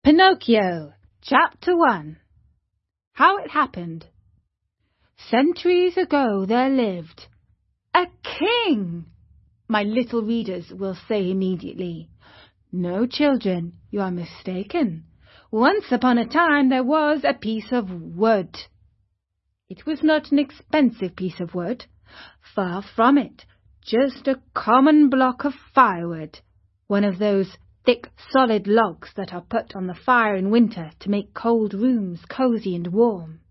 Pinocchio, Chapter 1. How it happened. Centuries ago there lived a king. My little readers will say immediately, "No, children, you are mistaken. Once upon a time there was a piece of wood." It was not an expensive piece of wood. Far from it, just a common block of firewood, one of those thick, solid logs that are put on the fire in winter to make cold rooms cozy and warm.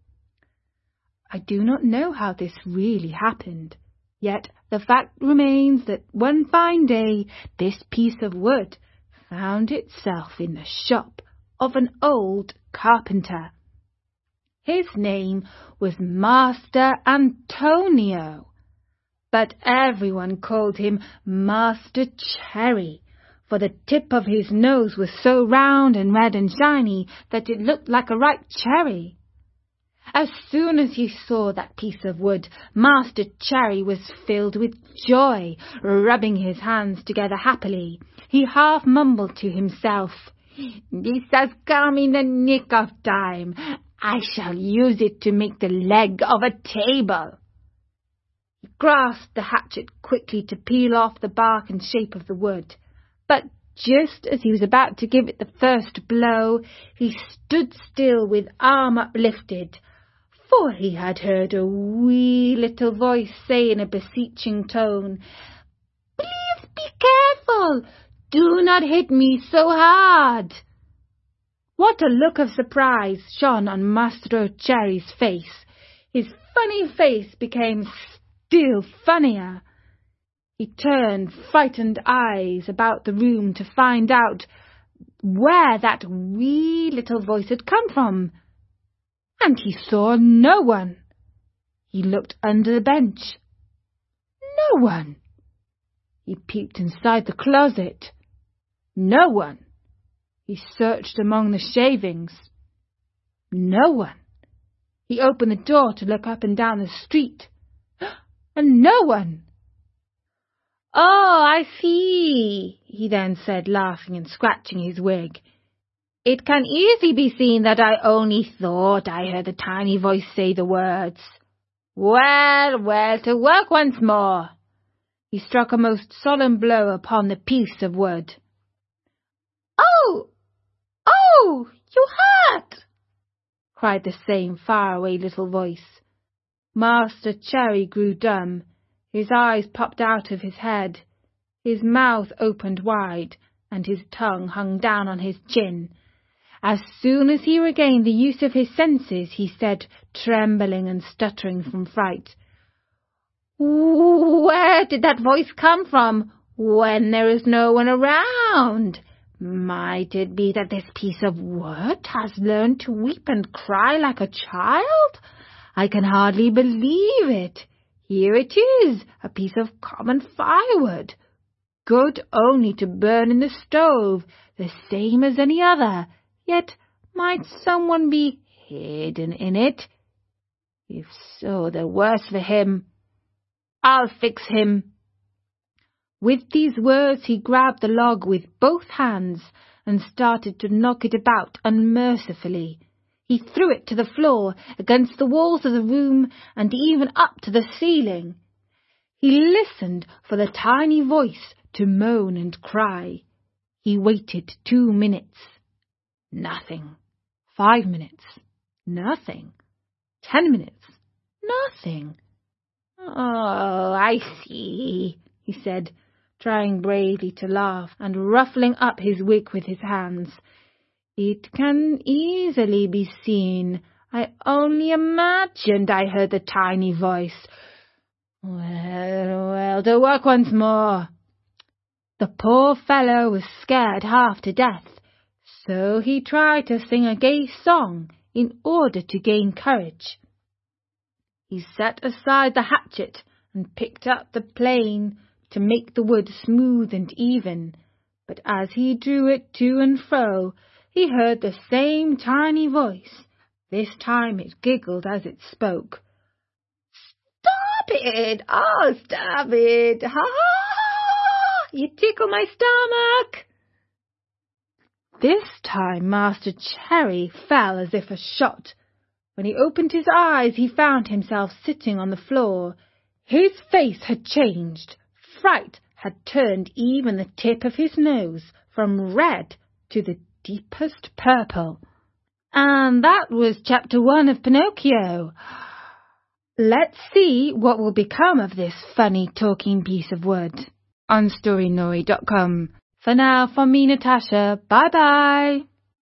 I do not know how this really happened, yet the fact remains that one fine day this piece of wood found itself in the shop of an old carpenter. His name was Master Antonio, but everyone called him Master Cherry, for the tip of his nose was so round and red and shiny that it looked like a ripe cherry. As soon as he saw that piece of wood, Master Cherry was filled with joy, rubbing his hands together happily. He half mumbled to himself, "This has come in the nick of time. I shall use it to make the leg of a table." He grasped the hatchet quickly to peel off the bark and shape of the wood. But just as he was about to give it the first blow, he stood still with arm uplifted, for he had heard a wee little voice say in a beseeching tone, "Please be careful! Do not hit me so hard!" What a look of surprise shone on Master Cherry's face! His funny face became still funnier. He turned frightened eyes about the room to find out where that wee little voice had come from, and he saw no one. He looked under the bench. No one. He peeped inside the closet. No one. He searched among the shavings. No one. He opened the door to look up and down the street, and no one. "Oh, I see," he then said, laughing and scratching his wig. "It can easily be seen that I only thought I heard the tiny voice say the words. Well, well, to work once more." He struck a most solemn blow upon the piece of wood. "Oh, oh, you hurt!" cried the same faraway little voice. Master Cherry grew dumb. His eyes popped out of his head, his mouth opened wide, and his tongue hung down on his chin. As soon as he regained the use of his senses, he said, trembling and stuttering from fright, "Where did that voice come from when there is no one around? Might it be that this piece of wood has learned to weep and cry like a child? I can hardly believe it. Here it is, a piece of common firewood, good only to burn in the stove, the same as any other. Yet might someone be hidden in it? If so, the worse for him. I'll fix him." With these words he grabbed the log with both hands and started to knock it about unmercifully. He threw it to the floor, against the walls of the room, and even up to the ceiling. He listened for the tiny voice to moan and cry. He waited 2 minutes. Nothing. 5 minutes. Nothing. 10 minutes. Nothing. "Oh, I see," he said, trying bravely to laugh and ruffling up his wig with his hands. "It can easily be seen. I only imagined I heard the tiny voice. Well, well, to work once more." The poor fellow was scared half to death, so he tried to sing a gay song in order to gain courage. He set aside the hatchet and picked up the plane to make the wood smooth and even, but as he drew it to and fro, he heard the same tiny voice. This time it giggled as it spoke. "Stop it! Oh, stop it! Ha ha! You tickle my stomach!" This time Master Cherry fell as if a shot. When he opened his eyes, he found himself sitting on the floor. His face had changed. Fright had turned even the tip of his nose from red to the deepest purple. And that was Chapter 1 of Pinocchio. Let's see what will become of this funny talking piece of wood on StoryNori.com. For now, from me, Natasha, bye-bye.